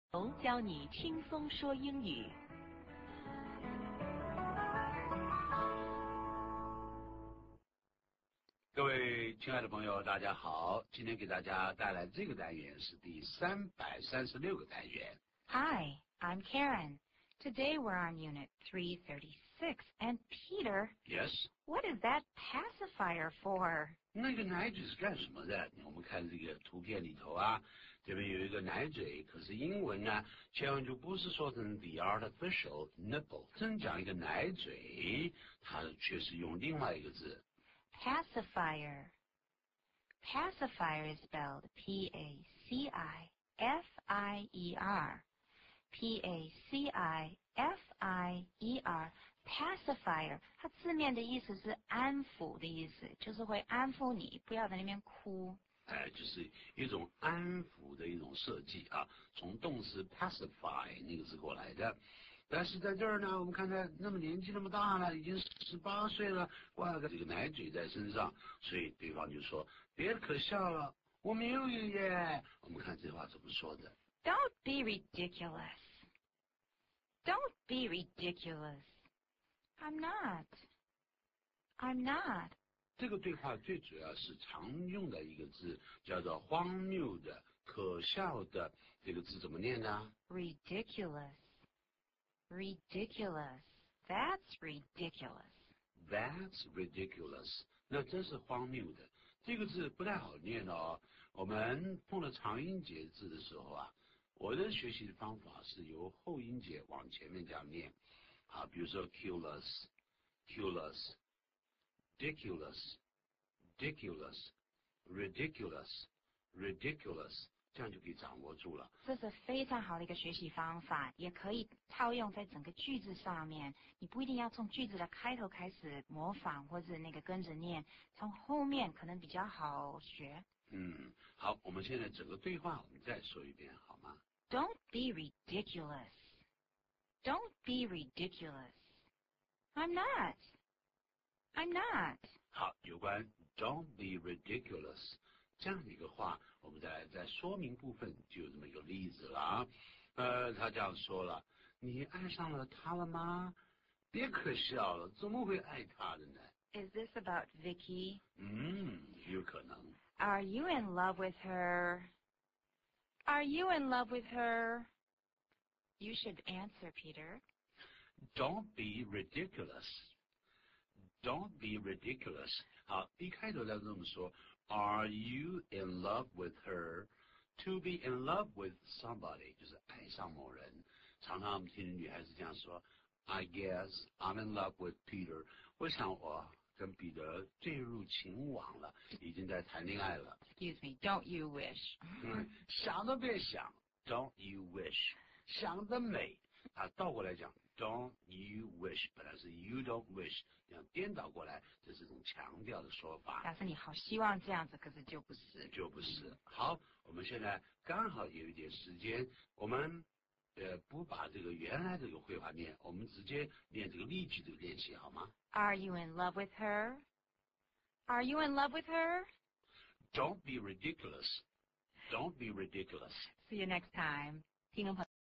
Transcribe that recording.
教你轻松说英语。 各位亲爱的朋友，大家好！今天给大家带来这个单元是第336个单元。 Hi, I'm Karen. Today we're on Unit 336. And Peter, Yes. What is that pacifier for? 那个奶嘴是干什么的？我们看这个图片里头啊，这边有一个奶嘴，可是英文呢，千万就不是说成 the artificial nipple， 真讲一个奶嘴，它却是用另外一个字。 Pacifier. Pacifier is spelled P-A-C-I-F-I-E-R. P-A-C-I-F-I-E-R. Pacifier. 它字面的意思是安抚的意思，就是会安抚你，不要在那边哭。 就是一种安抚的一种设计啊，从动词 pacify 那个字过来的。但是在这儿呢，我们看他那么年纪那么大了，已经18岁了，挂个这个奶嘴在身上，所以对方就说别可笑了，我没有耶。我们看这话怎么说的。 Don't be ridiculous. Don't be ridiculous. I'm not. I'm not. 这个对话最主要是常用的一个字，叫做荒谬的、可笑的。这个字怎么念呢？ Ridiculous. Ridiculous. That's ridiculous. That's ridiculous. 那真是荒谬的。这个字不太好念哦。我们碰到长音节字的时候啊，我的学习的方法是由后音节往前面这样念。啊，比如说 ridiculous， 这样就可以掌握住了。 这是非常好的一个学习方法，也可以套用在整个句子上面。你不一定要从句子的开头开始模仿或者那个跟着念，从后面可能比较好学。 好，我们现在整个对话我们再说一遍好吗？ Don't be ridiculous. Don't be ridiculous. I'm not. I'm not. 好，有关 Don't be ridiculous 这样的一个话，我们在说明部分就有这么一个例子了啊。他这样说了，你爱上了他了吗？别可笑了，怎么会爱他的呢？ Is this about Vicky? 有可能。 Are you in love with her? Are you in love with her? You should answer, Peter. Don't be ridiculous. Don't be ridiculous. 好，一开头要这么说 Are you in love with her? To be in love with somebody 就是爱上某人。常常我们听女孩子这样说 I guess I'm in love with Peter. 我想我跟彼得坠入情网了，已经在谈恋爱了。 Excuse me, don't you wish? 想都别想 Don't you wish. 想得美啊，倒过来讲 Don't you wish 本来是 You don't wish， 这样颠倒过来，这是一种强调的说法。 但是你好希望这样子，可是就不是。 好，我们现在刚好有一点时间，我们不把这个原来这个绘画念，我们直接念这个例句的练习好吗？ Are you in love with her? Are you in love with her? Don't be ridiculous. Don't be ridiculous. See you next time. 听众朋友